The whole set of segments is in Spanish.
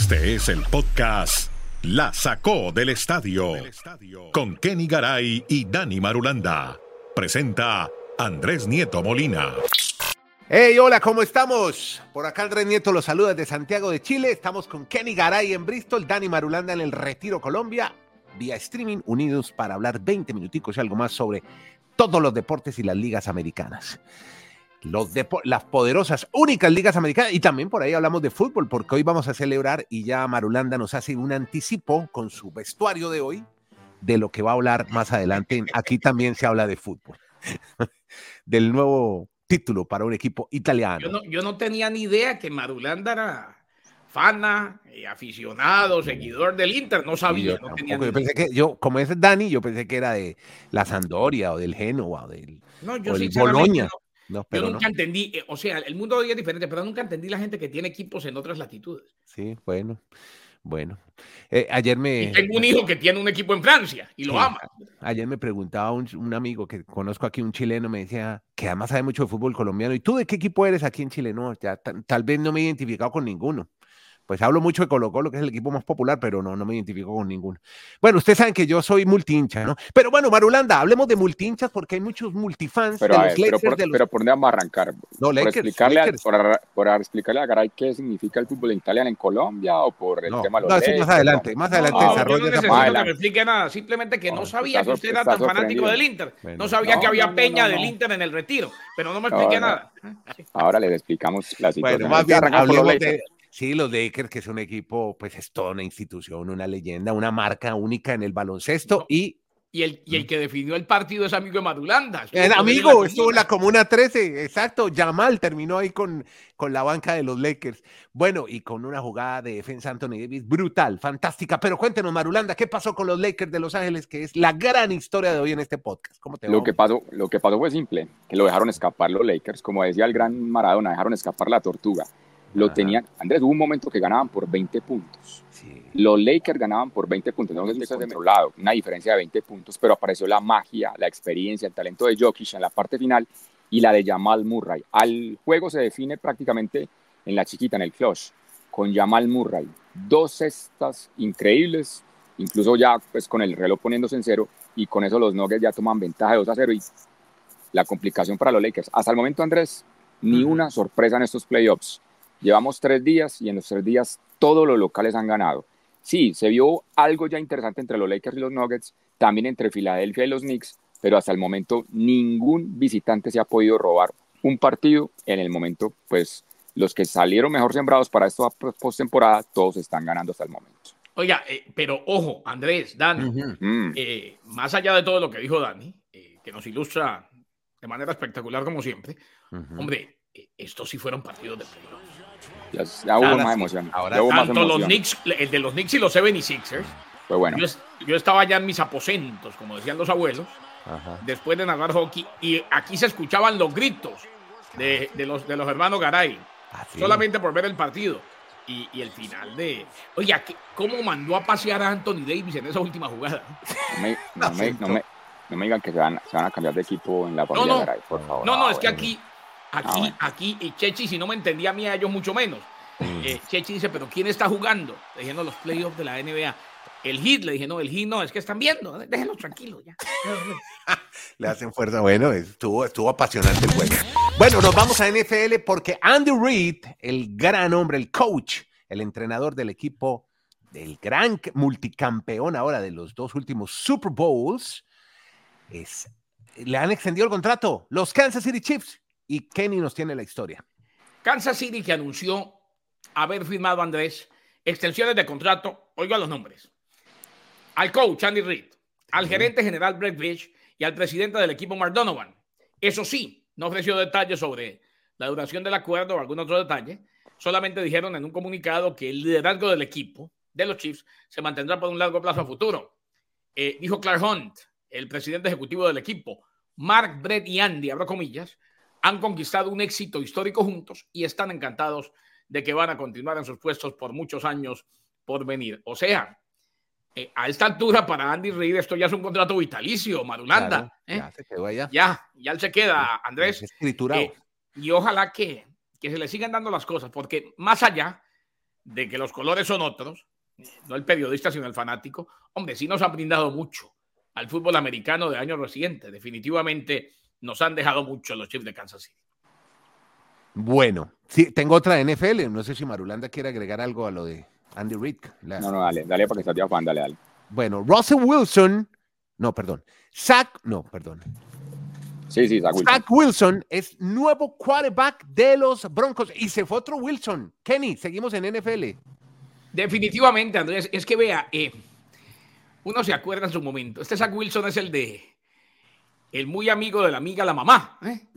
Este es el podcast La Sacó del Estadio con Kenny Garay y Dani Marulanda. Presenta Andrés Nieto Molina. Hey, hola, ¿cómo estamos? Por acá Andrés Nieto los saluda desde Santiago de Chile. Estamos con Kenny Garay en Bristol, Dani Marulanda en el Retiro, Colombia, vía streaming, unidos para hablar 20 minuticos y algo más sobre todos los deportes y las ligas americanas. Las poderosas, únicas ligas americanas, y también por ahí hablamos de fútbol, porque hoy vamos a celebrar, y ya Marulanda nos hace un anticipo con su vestuario de hoy, de lo que va a hablar más adelante. Aquí también se habla de fútbol, del nuevo título para un equipo italiano. Yo no tenía ni idea que Marulanda era fana, aficionado, seguidor del Inter. No sabía, no tenía ni idea. Yo pensé que, como es Dani, yo pensé que era de la Sampdoria o del Genoa o del Bologna. No, yo nunca entendí, o sea, el mundo hoy es diferente, pero nunca entendí la gente que tiene equipos en otras latitudes. Sí, bueno. Ayer y tengo un hijo que tiene un equipo en Francia y lo ama. Ayer me preguntaba un amigo que conozco aquí, un chileno, me decía que además sabe mucho de fútbol colombiano. ¿Y tú de qué equipo eres aquí en Chile? No, ya tal vez no me he identificado con ninguno. Pues hablo mucho de Colo-Colo, que es el equipo más popular, pero no me identifico con ninguno. Bueno, ustedes saben que yo soy multihincha, ¿no? Pero bueno, Marulanda, hablemos de multihinchas porque hay muchos multifans de los Lakers. Pero ¿por dónde vamos a arrancar? No, Lakers, por explicarle a Garay qué significa el fútbol italiano en Colombia o por el tema de los Lakers. Más adelante desarrollo esa parte. No me explique nada, simplemente que no sabía que usted era tan fanático del Inter. No sabía que había peña del Inter en el Retiro, pero no me explique nada. Ahora les explicamos la situación. Bueno, más bien hablemos de... Sí, los Lakers, que es un equipo, pues es toda una institución, una leyenda, una marca única en el baloncesto. Y el que definió el partido es amigo de Marulanda. Estuvo en la Comuna 13, exacto. Yamal terminó ahí con la banca de los Lakers. Bueno, y con una jugada de defensa Anthony Davis brutal, fantástica. Pero cuéntenos, Marulanda, ¿qué pasó con los Lakers de Los Ángeles? Que es la gran historia de hoy en este podcast. ¿Cómo te va? Lo que pasó fue simple, que lo dejaron escapar los Lakers. Como decía el gran Maradona, dejaron escapar la tortuga. Lo tenían, Andrés, hubo un momento que ganaban por 20 puntos. Sí. Los Lakers ganaban por 20 puntos, no sé si de otro lado, una diferencia de 20 puntos, pero apareció la magia, la experiencia, el talento de Jokic en la parte final y la de Jamal Murray. Al juego se define prácticamente en la chiquita, en el clutch, con Jamal Murray. 2 cestas increíbles, incluso ya pues con el reloj poniéndose en 0, y con eso los Nuggets ya toman ventaja de 2-0 y la complicación para los Lakers. Hasta el momento, Andrés, ni una sorpresa en estos playoffs. Llevamos 3 días y en los 3 días todos los locales han ganado. Sí, se vio algo ya interesante entre los Lakers y los Nuggets, también entre Filadelfia y los Knicks, pero hasta el momento ningún visitante se ha podido robar un partido. En el momento, pues los que salieron mejor sembrados para esta postemporada, todos están ganando hasta el momento. Oiga, pero ojo, Andrés, Dani, más allá de todo lo que dijo Dani, que nos ilustra de manera espectacular como siempre, hombre, estos sí fueron partidos de playoffs. Ya hubo más emoción. Tanto los Knicks, el de los Knicks y los 76ers. Fue bueno. Yo estaba ya en mis aposentos, como decían los abuelos, después de narrar hockey, y aquí se escuchaban los gritos de los hermanos Garay, solamente por ver el partido. Y el final de... Oye, ¿cómo mandó a pasear a Anthony Davis en esa última jugada? No me digan que se van a cambiar de equipo en la familia Garay, por favor. No, es que aquí, y Chechi, si no me entendía a mí, a ellos mucho menos. Chechi dice, ¿pero quién está jugando? Le dije, no, los playoffs de la NBA. El Heat, le dije, no, el Heat no, es que están viendo, déjenlos tranquilos ya. Le hacen fuerza, bueno, estuvo apasionante el juego. Bueno, nos vamos a NFL porque Andy Reid, el gran hombre, el coach, el entrenador del equipo, del gran multicampeón ahora de los 2 últimos Super Bowls, le han extendido el contrato, los Kansas City Chiefs. Y Kenny nos tiene la historia. Kansas City, que anunció haber firmado, Andrés, extensiones de contrato, oiga los nombres, al coach Andy Reid, al gerente general Brett Veach y al presidente del equipo Mark Donovan. Eso sí, no ofreció detalles sobre la duración del acuerdo o algún otro detalle, solamente dijeron en un comunicado que el liderazgo del equipo, de los Chiefs, se mantendrá por un largo plazo a futuro. Dijo Clark Hunt, el presidente ejecutivo del equipo, Mark, Brett y Andy, abro comillas, han conquistado un éxito histórico juntos y están encantados de que van a continuar en sus puestos por muchos años por venir. O sea, a esta altura para Andy Reid esto ya es un contrato vitalicio, Marulanda. Claro, ya se quedó allá. Ya él se queda, Andrés. Escriturado. Y ojalá que se le sigan dando las cosas, porque más allá de que los colores son otros, no el periodista, sino el fanático, hombre, sí nos han brindado mucho al fútbol americano de años recientes. Definitivamente nos han dejado mucho los Chiefs de Kansas City. Bueno, sí, tengo otra de NFL. No sé si Marulanda quiere agregar algo a lo de Andy Reid. No, dale, porque está Juan, dale. Bueno, Russell Wilson, Zach Wilson es nuevo quarterback de los Broncos y se fue otro Wilson. Kenny, seguimos en NFL. Definitivamente, Andrés, es que vea, uno se acuerda en su momento. Este Zach Wilson es el muy amigo de la amiga, la mamá.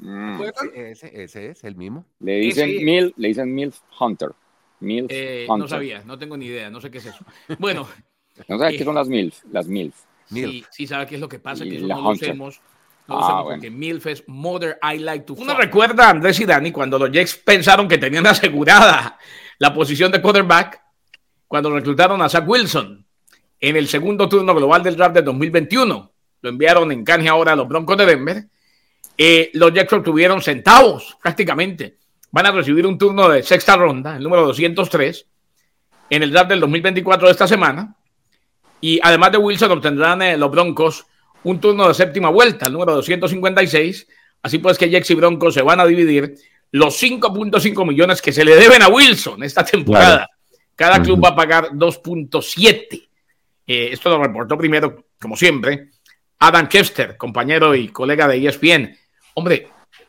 Ese es el mismo. Le dicen Milf Hunter. Hunter. No sabía, no tengo ni idea, no sé qué es eso. Bueno. ¿No sabes qué son las MILF? Las MILF. Sí, sabe qué es lo que pasa, que eso no lo hacemos. Porque MILF es Mother I Like to Fuck. Uno recuerda a Andrés y Dani cuando los Jets pensaron que tenían asegurada la posición de quarterback cuando reclutaron a Zach Wilson en el segundo turno global del draft de 2021. Lo enviaron en canje ahora a los Broncos de Denver. Los Jets obtuvieron centavos prácticamente. Van a recibir un turno de sexta ronda, el número 203, en el draft del 2024 de esta semana. Y además de Wilson, obtendrán los Broncos un turno de séptima vuelta, el número 256. Así pues que Jets y Broncos se van a dividir los 5.5 millones que se le deben a Wilson esta temporada. Claro. Cada club va a pagar 2.7. Esto lo reportó primero, como siempre, Adam Schefter, compañero y colega de ESPN. Hombre,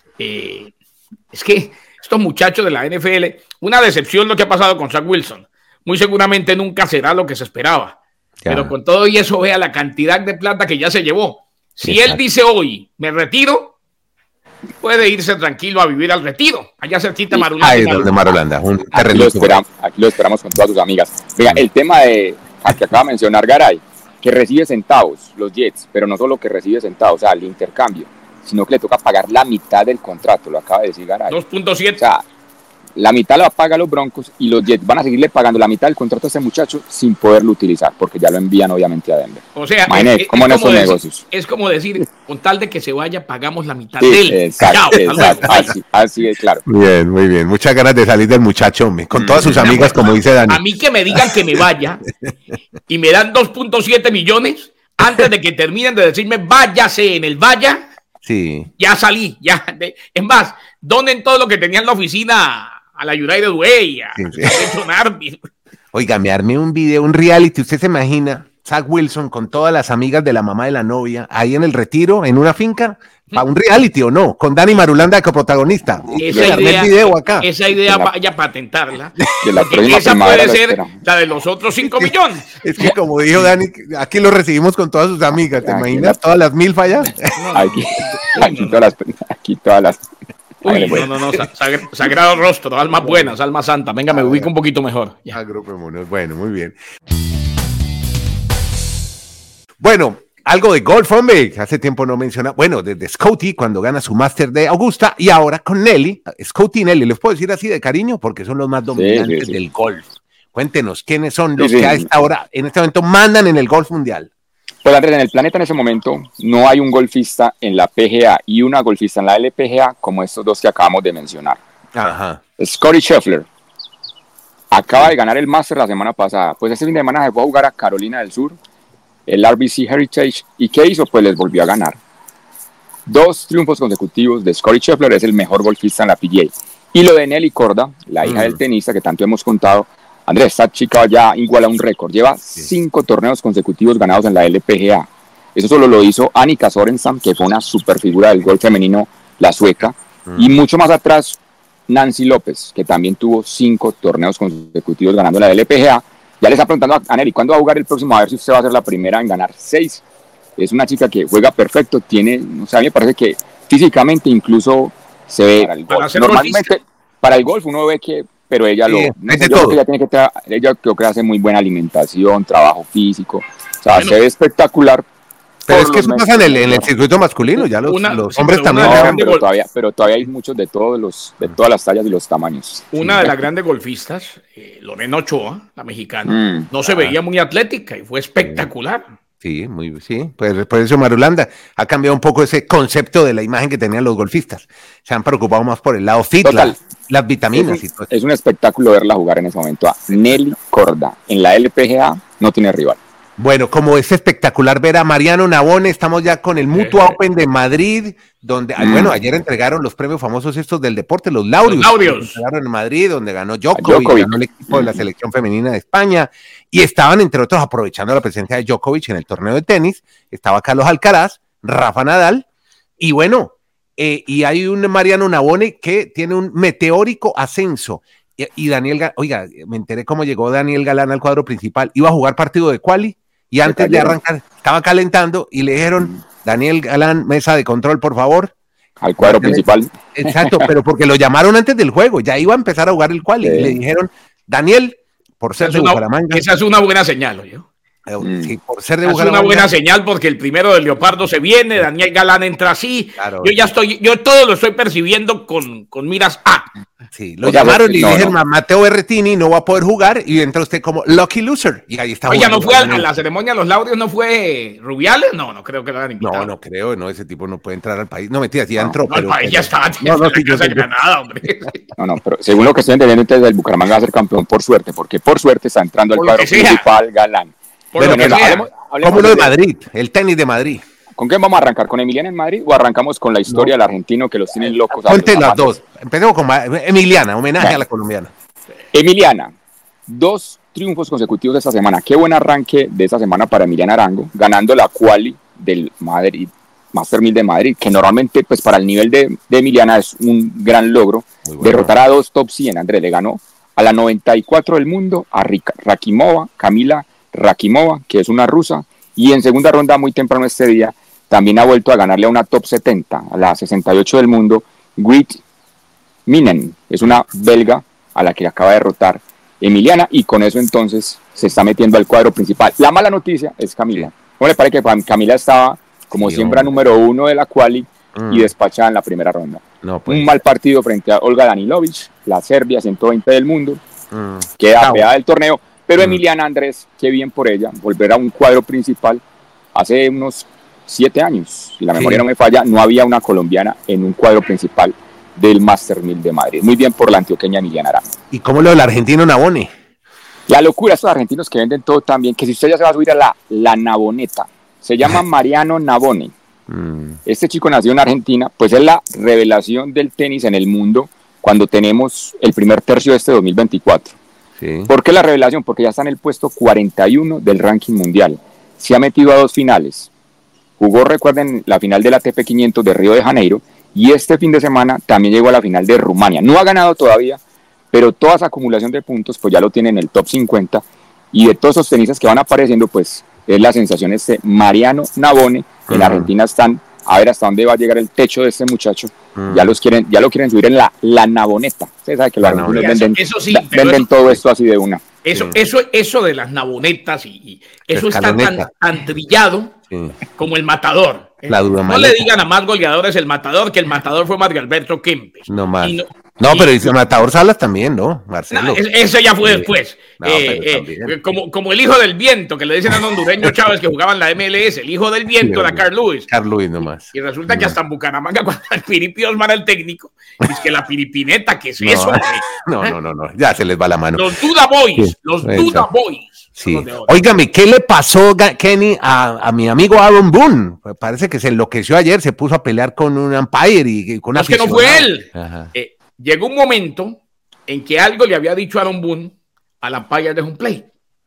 es que estos muchachos de la NFL, una decepción lo que ha pasado con Zach Wilson. Muy seguramente nunca será lo que se esperaba. Pero con todo y eso, vea la cantidad de plata que ya se llevó. Si él dice hoy, me retiro, puede irse tranquilo a vivir al retiro. Allá cerquita Marulanda. Ahí es donde Marulanda. Aquí lo esperamos con todas sus amigas. Vea, el tema que acaba de mencionar Garay, que recibe centavos, los Jets, pero no solo que recibe centavos, o sea, el intercambio, sino que le toca pagar la mitad del contrato, lo acaba de decir Garay. 2.7. O sea, la mitad la pagan los Broncos y los Jets van a seguirle pagando la mitad del contrato a ese muchacho sin poderlo utilizar, porque ya lo envían obviamente a Denver. O sea, ¿cómo en estos negocios? Es como decir, con tal de que se vaya, pagamos la mitad de él. Exacto. Así es, claro. Bien, muy bien. Muchas ganas de salir del muchacho, hombre, con todas sus amigas, como dice Dani. A mí que me digan que me vaya y me dan 2.7 millones antes de que terminen de decirme, váyase en el vaya. Sí. Ya salí, ya. Es más, donen todo lo que tenía en la oficina a la United Way, a Army. Oiga, me armé un video, un reality. ¿Usted se imagina Zach Wilson con todas las amigas de la mamá de la novia ahí en el retiro, en una finca? ¿Para un reality o no? Con Dani Marulanda de coprotagonista. Esa idea vaya a patentarla. Esa puede ser la de los otros 5 millones. Es que como dijo Dani, aquí lo recibimos con todas sus amigas. ¿Te imaginas todas las MILF allá? Aquí todas las... Uy, no, sagrado rostro, almas buenas, alma santa. Venga, me ubico un poquito mejor. Agrupémonos. Bueno, muy bien. Bueno, algo de golf, hombre. Hace tiempo no menciona. Bueno, desde Scotty, cuando gana su máster de Augusta, y ahora con Nelly. Scotty y Nelly, les puedo decir así de cariño, porque son los más dominantes del golf. Cuéntenos, ¿quiénes son los que a esta hora, en este momento, mandan en el golf mundial? Pues Andrés, en el planeta en ese momento no hay un golfista en la PGA y una golfista en la LPGA como estos dos que acabamos de mencionar. Ajá. Scottie Scheffler acaba de ganar el Master la semana pasada. Pues ese fin de semana se fue a jugar a Carolina del Sur, el RBC Heritage, ¿y qué hizo? Pues les volvió a ganar. 2 triunfos consecutivos de Scottie Scheffler, es el mejor golfista en la PGA. Y lo de Nelly Korda, la hija del tenista que tanto hemos contado, Andrés, esta chica ya iguala un récord. Lleva 5 torneos consecutivos ganados en la LPGA. Eso solo lo hizo Annika Sorenstam, que fue una super figura del golf femenino, la sueca. Y mucho más atrás, Nancy López, que también tuvo 5 torneos consecutivos ganando en la LPGA. Ya le está preguntando a Nelly, ¿cuándo va a jugar el próximo? A ver si usted va a ser la primera en ganar 6. Es una chica que juega perfecto, tiene, o sea, a mí me parece que físicamente incluso se ve para el golf. Normalmente, para el golf uno ve que... Pero ella ella creo que hace muy buena alimentación, trabajo físico, o sea, se ve espectacular. Pero es que eso pasa en el circuito masculino, ya los hombres también. No, pero todavía hay muchos de todas las tallas y los tamaños. Una de las grandes golfistas, Lorena Ochoa, la mexicana, no se veía muy atlética y fue espectacular. Sí, pues por eso Marulanda ha cambiado un poco ese concepto de la imagen que tenían los golfistas. Se han preocupado más por el lado fit, las vitaminas. Es un espectáculo verla jugar en ese momento. A Nelly Corda en la LPGA no tiene rival. Bueno, como es espectacular ver a Mariano Navone, estamos ya con el Mutua Open de Madrid, donde, bueno, ayer entregaron los premios famosos estos del deporte, los Laureus. Entregaron en Madrid, donde ganó Djokovic, ganó el equipo de la selección femenina de España, y estaban, entre otros, aprovechando la presencia de Djokovic en el torneo de tenis, estaba Carlos Alcaraz, Rafa Nadal, y bueno, y hay un Mariano Navone que tiene un meteórico ascenso. Y Daniel, oiga, me enteré cómo llegó Daniel Galán al cuadro principal, iba a jugar partido de quali, y antes de arrancar, estaba calentando y le dijeron, Daniel Galán, mesa de control, por favor. Al cuadro principal. Exacto, pero porque lo llamaron antes del juego, ya iba a empezar a jugar el quali. Y le dijeron, Daniel, por ser de Bucaramanga. Esa es una buena señal, oye. Sí, por ser de Bucaramanga. Es una buena señal porque el primero del Leopardo se viene, Daniel Galán entra así. Claro, yo todo lo estoy percibiendo con miras a. Sí, lo llamaron y le dijeron, Mateo Berretini no va a poder jugar y entra usted como lucky loser. Y ahí está. Oye, ¿no fue a la ceremonia de los Laureos? ¿No fue Rubiales? No creo que lo hayan invitado. No creo, ese tipo no puede entrar al país. No, mentira, sí entró. No, el país ya está. Hombre. No, pero según lo que estoy entendiendo, entonces el Bucaramanga va a ser campeón por suerte, porque por suerte está entrando al cuadro principal Galán. Bueno, hablemos de Madrid, el tenis de Madrid. ¿Con qué vamos a arrancar? ¿Con Emiliana en Madrid o arrancamos con la historia del argentino que los tienen locos? Ponte las dos. Empecemos con Emiliana, homenaje a la colombiana. Emiliana, 2 triunfos consecutivos de esta semana. Qué buen arranque de esta semana para Emiliana Arango, ganando la quali del Madrid, Master 1000 de Madrid, que normalmente pues para el nivel de Emiliana es un gran logro. Bueno. Derrotar a 2 top 100, Andrés, le ganó a la 94 del mundo, a Rakimova, Camila Rakimova, que es una rusa, y en segunda ronda muy temprano este día también ha vuelto a ganarle a una top 70, a la 68 del mundo, Grit Minen, es una belga a la que acaba de derrotar Emiliana, y con eso entonces se está metiendo al cuadro principal. La mala noticia es Camila. ¿Cómo le parece que Camila estaba como siembra número 1 de la quali y despachada en la primera ronda? Un mal partido frente a Olga Danilovic, la Serbia 120 del mundo, queda pegada del torneo. Pero Emiliana, Andrés, qué bien por ella, volver a un cuadro principal. Hace unos 7 años, si la memoria no me falla, no había una colombiana en un cuadro principal del Master 1000 de Madrid. Muy bien por la antioqueña Emiliana Arango. ¿Y cómo lo del argentino Navone? La locura, estos argentinos que venden todo también, que si usted ya se va a subir a la Navoneta, se llama Mariano Navone. Este chico nació en Argentina, pues es la revelación del tenis en el mundo cuando tenemos el primer tercio de este 2024. Sí. ¿Por qué la revelación? Porque ya está en el puesto 41 del ranking mundial. Se ha metido a 2 finales. Jugó, recuerden, la final del ATP 500 de Río de Janeiro, y este fin de semana también llegó a la final de Rumania. No ha ganado todavía, pero toda esa acumulación de puntos pues ya lo tiene en el top 50, y de todos esos tenistas que van apareciendo pues es la sensación Mariano Navone. En Argentina están a ver hasta dónde va a llegar el techo de este muchacho. Ya lo quieren subir en la Navoneta. Usted sabe que los argentinos venden todo esto así de una. Eso de las Navonetas y eso está tan trillado como el Matador. No le digan a más goleadores el Matador, que el Matador fue Mario Alberto Kempes. Pero dice Matador Salas también, ¿no? Marcelo. Eso ya fue después. Como el hijo del viento, que le dicen a hondureño Chávez que jugaban la MLS, el hijo del viento era Carl Lewis. Carl Lewis nomás. Y resulta que hasta en Bucaramanga, cuando el Piripi Osman era el técnico, es que la piripineta, ¿qué es eso? No, ya se les va la mano. Los Duda Boys, Duda Boys. Sí. Óigame, ¿qué le pasó, Kenny, a mi amigo Aaron Boone? Parece que se enloqueció ayer, se puso a pelear con un umpire y con una Es que no fue él. Llegó un momento en que algo le había dicho Aaron Boone al umpire de home plate.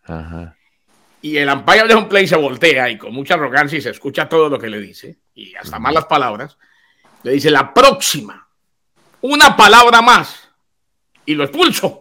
Y el umpire de home plate se voltea y con mucha arrogancia y se escucha todo lo que le dice, y hasta malas palabras, le dice: la próxima, una palabra más y lo expulso.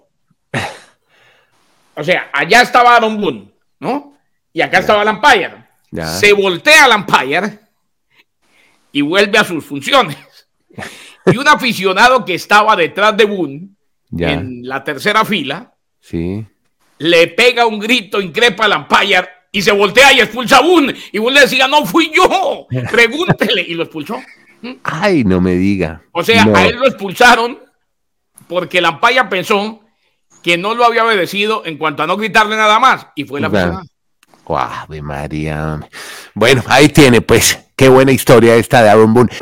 O sea, allá estaba Aaron Boone, ¿no? Y acá estaba el umpire. Se voltea el umpire y vuelve a sus funciones. Y un aficionado que estaba detrás de Boone, en la tercera fila, le pega un grito, increpa al umpire y se voltea y expulsa a Boone. Y Boone le decía: no fui yo, pregúntele. Y lo expulsó. Ay, no me diga. O sea, a él lo expulsaron porque el umpire pensó que no lo había obedecido en cuanto a no gritarle nada más, y fue la aficionada. Ave María. Bueno, ahí tiene, pues. Qué buena historia esta de Aaron Boone.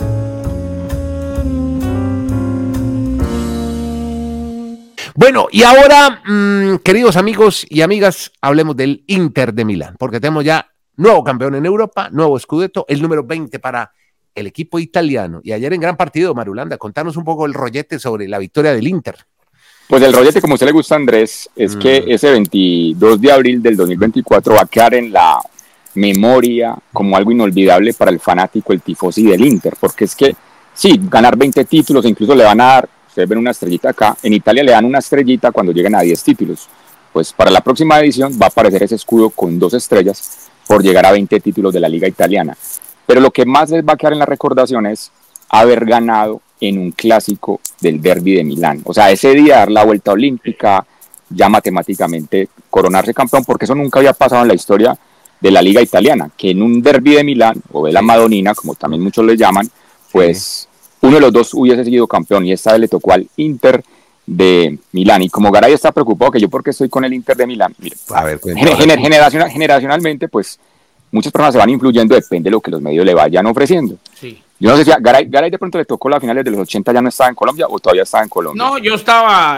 Bueno, y ahora, queridos amigos y amigas, hablemos del Inter de Milán, porque tenemos ya nuevo campeón en Europa, nuevo Scudetto, el número 20 para el equipo italiano. Y ayer en gran partido, Marulanda, contanos un poco el rollete sobre la victoria del Inter. Pues el rollete, como a usted le gusta, Andrés, es que ese 22 de abril del 2024 va a quedar en la memoria como algo inolvidable para el fanático, el tifosi del Inter, porque es que, sí, ganar 20 títulos, incluso le van a dar, ustedes ven una estrellita acá, en Italia le dan una estrellita cuando lleguen a 10 títulos. Pues para la próxima edición va a aparecer ese escudo con 2 estrellas por llegar a 20 títulos de la Liga Italiana. Pero lo que más les va a quedar en la recordación es haber ganado en un clásico del Derby de Milán. O sea, ese día dar la vuelta olímpica, ya matemáticamente coronarse campeón, porque eso nunca había pasado en la historia de la Liga Italiana, que en un Derby de Milán, o de la Madonina, como también muchos le llaman, pues uno de los dos hubiese sido campeón, y esta vez le tocó al Inter de Milán. Y como Garay está preocupado que yo porque estoy con el Inter de Milán, mire, a ver, generacionalmente, pues muchas personas se van influyendo, depende de lo que los medios le vayan ofreciendo. Sí. Yo no sé si a Garay de pronto le tocó las finales de los 80, ya no estaba en Colombia o todavía estaba en Colombia. No, yo estaba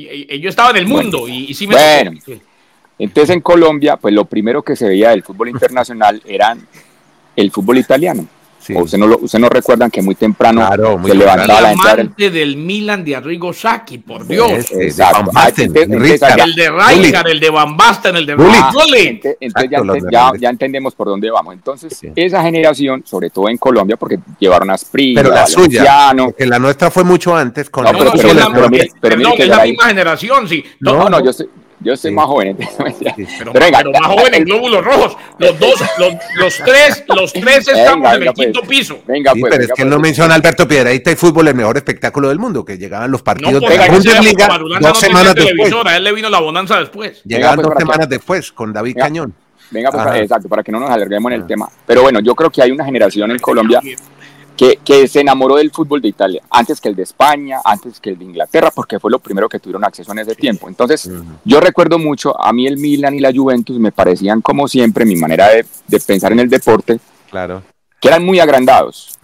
en el mundo, bueno, y sí me tocó. Sí. Entonces en Colombia, pues lo primero que se veía del fútbol internacional era el fútbol italiano. Sí. O usted no recuerdan que muy temprano se levantaba la entrada. El amante del Milan de Arrigo Sacchi, por Dios. Exacto. El de Rijkaard, el de Van Basten, el de Rulli. Entonces ya entendemos por dónde vamos. Entonces, esa generación, sobre todo en Colombia, porque llevaron a Sprint, pero la suya, porque la nuestra fue mucho antes. Con pero es la misma generación, sí. Yo soy más joven, pero más joven en glóbulos rojos. Los tres estamos en el quinto piso. Pero es que él no menciona a Alberto Piedrahíta y fútbol, el mejor espectáculo del mundo, que llegaban los partidos de la Bundesliga 2 semanas después. A él le vino la bonanza después. Llegaban 2 semanas después con David Cañón. Venga, pues, exacto, para que no nos alarguemos en el tema. Pero bueno, yo creo que hay una generación en Colombia que se enamoró del fútbol de Italia, antes que el de España, antes que el de Inglaterra, porque fue lo primero que tuvieron acceso en ese tiempo. Entonces, yo recuerdo mucho, a mí el Milan y la Juventus me parecían, como siempre, mi manera de pensar en el deporte, que eran muy agrandados.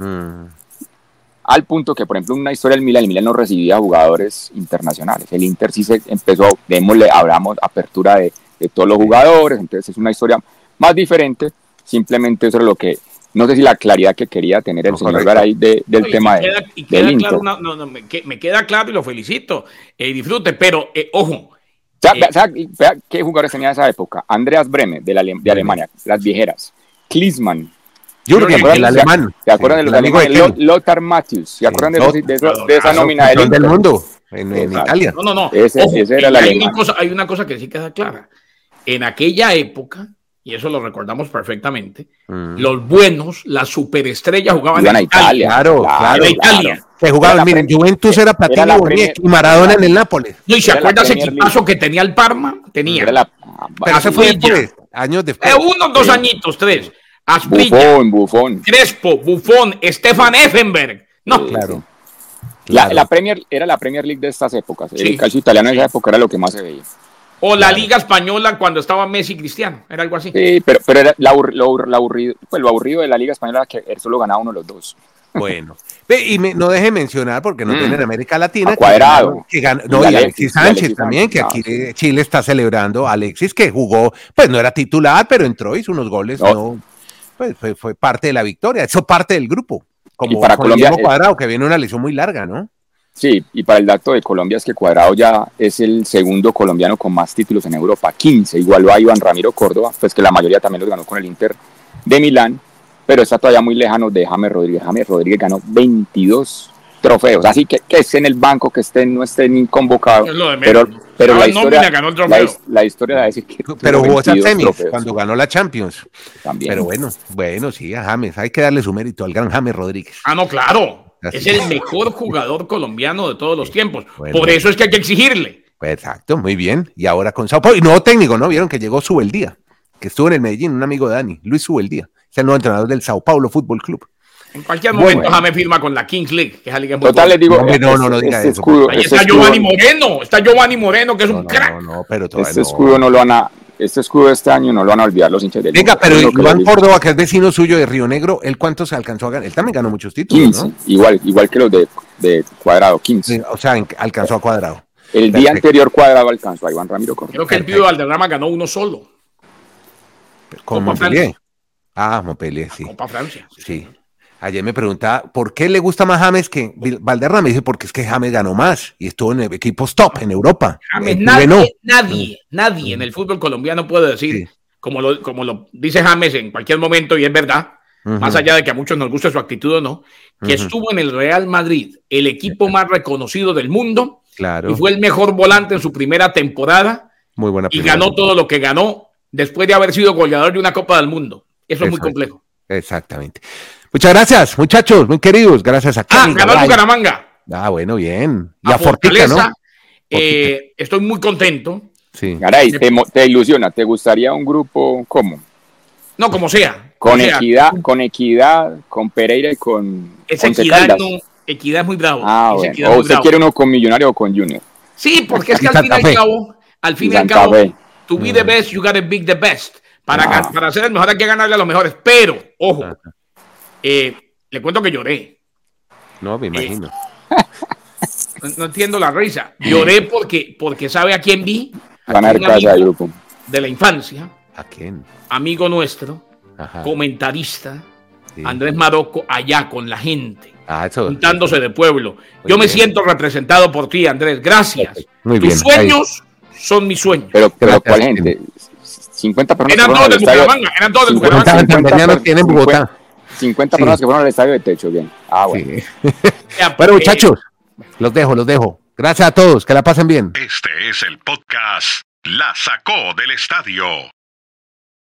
Al punto que, por ejemplo, en una historia del Milan, el Milan no recibía jugadores internacionales. El Inter sí se empezó, hablamos apertura de todos los jugadores, entonces es una historia más diferente. Simplemente eso es lo que... No sé si la claridad que quería tener el señor Garay del tema del Inter. Claro, me queda claro y lo felicito. Disfrute, pero ojo. Vea qué jugadores tenía en esa época. Andreas Brehme, de Alemania, las viejeras. Klinsmann. Jürgen, el alemán. ¿Se acuerdan de los alemanes? Lothar Matthäus. ¿Se acuerdan de esa nómina del Inter? Del mundo, en Italia. No. Ese era el alemán. Hay una cosa que sí queda clara. En aquella época, y eso lo recordamos perfectamente, los buenos, las superestrellas jugaban en Italia. Claro. En Italia. Se jugaban, miren, Juventus era Platini y Maradona en el Nápoles. No, y se acuerda ese equipazo que tenía el Parma, pero ese fue después, años después. 1, 2 añitos, 3. Asprilla, Buffon, Crespo, Buffon, Stefan Effenberg. No, claro. La Premier era la Premier League de estas épocas. El calcio italiano en esa época era lo que más se veía. O la Liga Española cuando estaba Messi y Cristiano, era algo así. Sí, pero era lo aburrido de la Liga Española que él solo ganaba uno de los dos. Bueno, y no deje mencionar, porque no tiene en América Latina, Cuadrado. y Alexis Sánchez también, que aquí Chile está celebrando. Alexis, que jugó, pues no era titular, pero entró, hizo unos goles, pues fue parte de la victoria, eso parte del grupo. Como para Colombia, Cuadrado, que viene una lesión muy larga, ¿no? Sí, y para el dato de Colombia es que Cuadrado ya es el segundo colombiano con más títulos en Europa, 15, igualó a Iván Ramiro Córdoba, pues que la mayoría también los ganó con el Inter de Milán, pero está todavía muy lejano de James Rodríguez. James Rodríguez ganó 22 trofeos, así que esté en el banco, que no esté ni convocado, pero la historia va a decir que pero jugó semis cuando ganó la Champions también. Pero bueno, sí, a James hay que darle su mérito al gran James Rodríguez. No, claro. Es el mejor jugador colombiano de todos los tiempos. Por eso es que hay que exigirle. Exacto, muy bien. Y ahora con Sao Paulo. Y nuevo técnico, ¿no? Vieron que llegó Subeldía, que estuvo en el Medellín, un amigo de Dani, Luis Subeldía. Es el nuevo entrenador del Sao Paulo Fútbol Club. En cualquier momento James firma con la Kings League, que es la liga muy total, les digo, no diga eso. Ahí está Giovanni Moreno, que es un crack. Pero este escudo no lo van a... este escudo de este año no lo van a olvidar los hinchas del Venga, Junior. pero Iván Córdoba, que es vecino suyo de Río Negro, ¿él cuántos alcanzó a ganar? Él también ganó muchos títulos, 15, ¿no? igual que los de Cuadrado, 15. Sí, o sea, alcanzó a Cuadrado. El día anterior Cuadrado alcanzó a Iván Ramiro Córdoba. Creo que el Pío Valderrama ganó uno solo. Con Montpellier. Montpellier, sí. Copa Francia. Sí. Ayer me preguntaba, ¿por qué le gusta más James que Valderrama? Me dice, porque es que James ganó más y estuvo en equipos top en Europa. James, nadie en el fútbol colombiano puede decir, como lo dice James en cualquier momento, y es verdad, más allá de que a muchos nos guste su actitud o no, que estuvo en el Real Madrid, el equipo más reconocido del mundo, y fue el mejor volante en su primera temporada, muy buena y ganó todo lo que ganó después de haber sido goleador de una Copa del Mundo. Eso es muy complejo. Exactamente. Muchas gracias, muchachos, muy queridos. Gracias a Kenny ganó el Bucaramanga. Bueno, bien. Y a Fortica, ¿no? Estoy muy contento. Sí. Garay, te ilusiona, ¿te gustaría un grupo cómo? No, como sea. Con Equidad, con Pereira y con esa Equidad Equidad es muy bravo. Bueno. O usted quiere uno con Millonario o con Junior. Sí, porque es que al fin y al cabo, to be the best, you gotta be the best. Para ser el mejor hay que ganarle a los mejores. Pero, ojo, le cuento que lloré. No, me imagino. No entiendo la risa. Lloré porque sabe a quién vi. De la infancia. ¿A quién? Amigo nuestro, comentarista, Andrés Marocco, allá con la gente, juntándose de pueblo. Yo me siento representado por ti, Andrés. Gracias. Tus sueños son mis sueños. Pero ¿cuál gente? 50 personas. Eran todos de Bucaramanga. Eran todos de Bucaramanga. Tienen Bogotá. 50 personas que fueron al estadio de techo, bien. Bueno. Bueno, muchachos, los dejo. Gracias a todos, que la pasen bien. Este es el podcast La Sacó del Estadio.